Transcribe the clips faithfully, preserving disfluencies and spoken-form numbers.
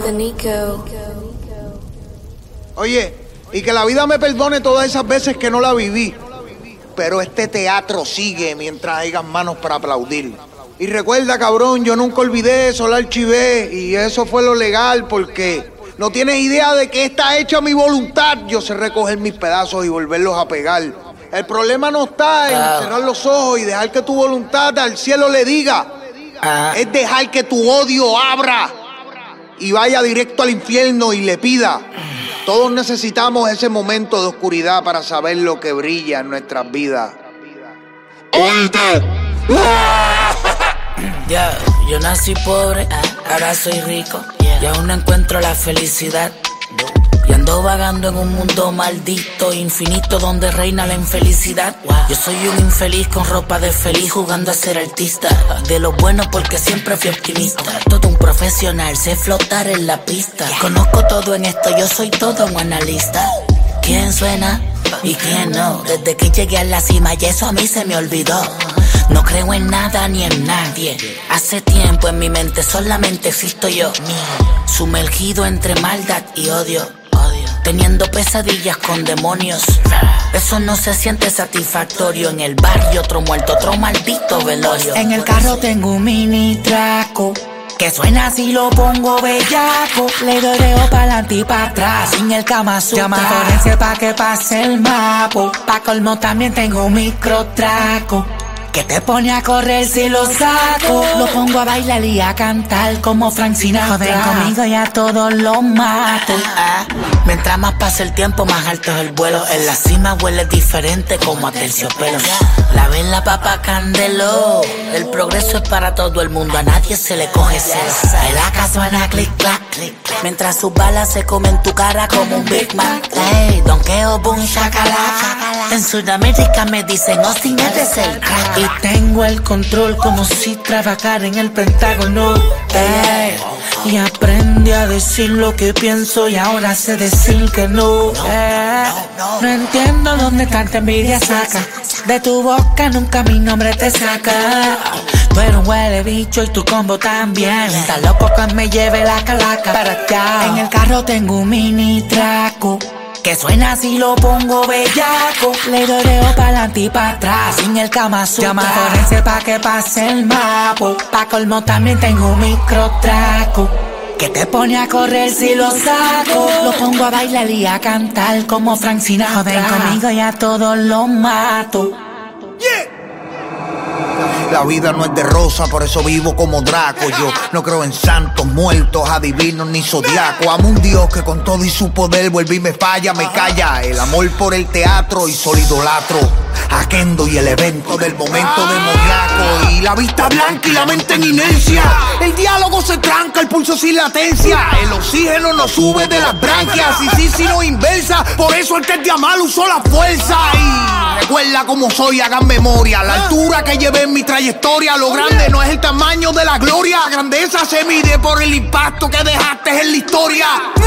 The Nico. Oye, y que la vida me perdone todas esas veces que no la viví, pero este teatro sigue mientras hayan manos para aplaudir. Y recuerda, cabrón, yo nunca olvidé eso, lo archivé, y eso fue lo legal, porque no tienes idea de que está hecha mi voluntad. Yo sé recoger mis pedazos y volverlos a pegar. El problema no está en ah. cerrar los ojos y dejar que tu voluntad al cielo le diga. Ah. Es dejar que tu odio abra y vaya directo al infierno y le pida. Todos necesitamos ese momento de oscuridad para saber lo que brilla en nuestras vidas. ¡Oíste! Yeah, yo nací pobre, ahora soy rico. Y aún no encuentro la felicidad. Y ando vagando en un mundo maldito, infinito, donde reina la infelicidad. Yo soy un infeliz con ropa de feliz, jugando a ser artista. De lo bueno porque siempre fui optimista. Todo un profesional, sé flotar en la pista. Conozco todo en esto, yo soy todo un analista. ¿Quién suena y quién no? Desde que llegué a la cima y eso a mí se me olvidó. No creo en nada ni en nadie. Hace tiempo en mi mente solamente existo yo, sumergido entre maldad y odio, teniendo pesadillas con demonios. Eso no se siente satisfactorio. En el barrio otro muerto, otro maldito velorio. En el carro tengo un mini traco que suena si lo pongo bellaco. Le doreo pa'lante y pa' atrás, sin el Kama Sutra. Llama a forense pa' que pase el mapo. Pa' colmo también tengo un micro traco que te pone a correr si lo saco. Lo pongo a bailar y a cantar como Frank Sinatra. Joden conmigo y a todos los mato. Ah, mientras más pasa el tiempo, más alto es el vuelo. En la cima huele diferente como a terciopelo. La ven la papa candelo. El progreso es para todo el mundo, a nadie se le coge celo. El A K suena clic clac, clic clac, mientras sus balas se comen tu cara como un Big Mac. Hey, donqueo, boom, shakalaka. En Sudamérica me dicen Austin es el crack. Y tengo el control como si trabajara en el Pentágono. Hey, y aprendí a decir lo que pienso y ahora sé decir que no. Hey, no entiendo dónde tanta envidia saca. De tu boca nunca mi nombre te saca. Tú eres un huele bicho y tu combo también. Está loco que me lleve la calaca para allá. En el carro tengo un mini traco que suena si lo pongo bellaco. Le doreo pa'lante y pa' atrás, sin el Kama Sutra. Llama a forense pa' que pase el mapo. Pa' colmo también tengo un micro traco que te pone a correr si lo saco. Lo pongo a bailar y a cantar como Frank Sinatra. Joden conmigo y a todos los mato. Yeah. La vida no es de rosa, por eso vivo como Draco. Yo no creo en santos, muertos, adivinos ni zodiacos. Amo un Dios que con todo y su poder vuelve y me falla, me calla. El amor por el teatro y solo idolatro a Kendo y el evento del momento demoníaco. Y la vista blanca y la mente en inercia. El diálogo se tranca, el pulso sin latencia. El oxígeno no sube de las branquias. Y sí, sí, no inversa. Por eso el que es de amar usó la fuerza. Y recuerda cómo soy, hagan memoria. La altura que llevé en mi trayectoria. Lo grande no es el tamaño de la gloria. La grandeza se mide por el impacto que dejaste en la historia.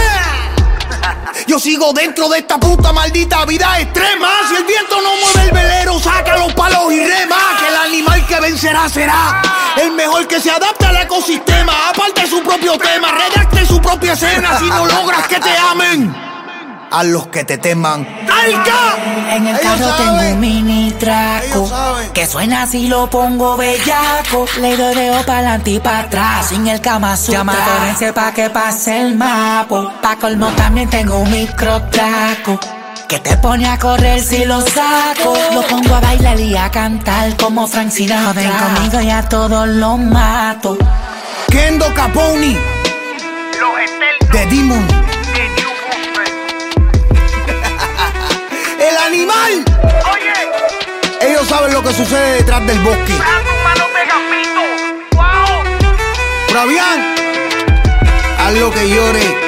Yo sigo dentro de esta puta maldita vida extrema. Si el viento no mueve el velero, saca los palos y rema. Que el animal que vencerá será el mejor que se adapta al ecosistema. Aparte su propio tema, redacte su propia escena. Si no logras que te amen, a los que te teman. ¡Alca! En el carro tengo un mini traco que suena si lo pongo bellaco. Le doreo pa'lante y pa' atrás, sin el Kama Sutra. Llama a forense pa' que pase el mapo. Pa' colmo también tengo un micro traco que te pone a correr si lo saco. Lo pongo a bailar y a cantar como Frank Sinatra. Joden conmigo y a todos los mato. Kendo Capone, The Demon, el animal. Oye, ellos saben lo que sucede detrás del bosque. Wow. Fabián, haz lo que llore.